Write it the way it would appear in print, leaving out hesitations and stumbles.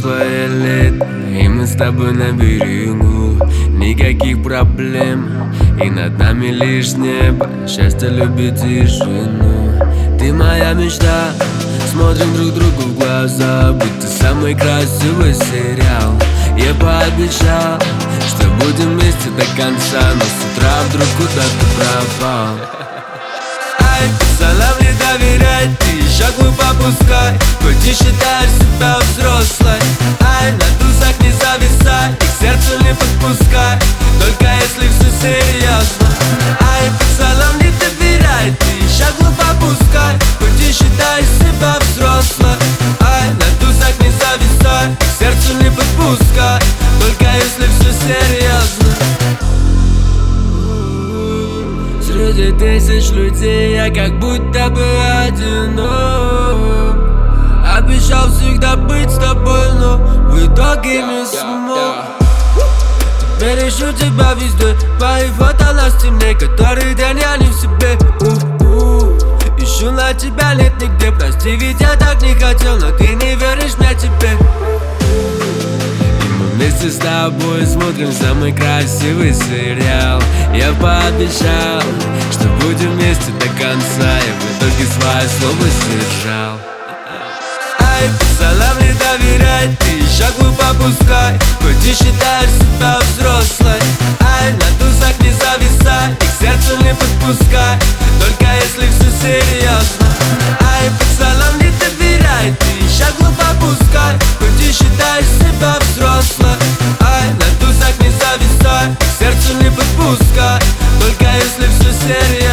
свое лето, и мы с тобой на берегу. Никаких проблем, и над нами лишь небо. Счастье любит тишину. Ты моя мечта, смотрим друг другу в глаза, будто самый красивый сериал. Я пообещал, что будем вместе до конца, но с утра вдруг куда-то пропал. Ай, пацанам не доверяй, ты еще глупо пускай, хоть и считаешь себя взрослой. Ай, на тусах не зависай, и к сердцу не подпускай, только если все серьезно. Ай, пацанам не доверяй, ты еще глупо пускай, хоть и считаешь себя взрослой. Ай, на тусах не зависай, и к сердцу не подпускай, только если все серьезно. Среди тысяч людей я как будто бы одинок. Обещал всегда быть с тобой, но в итоге не смог. Теперь ищу тебя везде, твои фото на стене, который день я не в себе. Ищу, на тебя нет нигде, прости, ведь я так не хотел, но ты не веришь мне теперь. Вместе с тобой смотрим самый красивый сериал. Я пообещал, что будем вместе до конца, и в итоге свое слово сдержал. Ай, пацанам не доверяй, ты еще глупо пускай, хоть и считаешь себя взрослой. Ай, на тусах не зависай, и к сердцу не подпускай, только если все серьезно. Ай, пацанам не доверяй, ты еще глупо пускай, хоть и считаешь себя взрослой. Ай, на тусах не зависай, к сердцу не подпускай, только если все серьезно.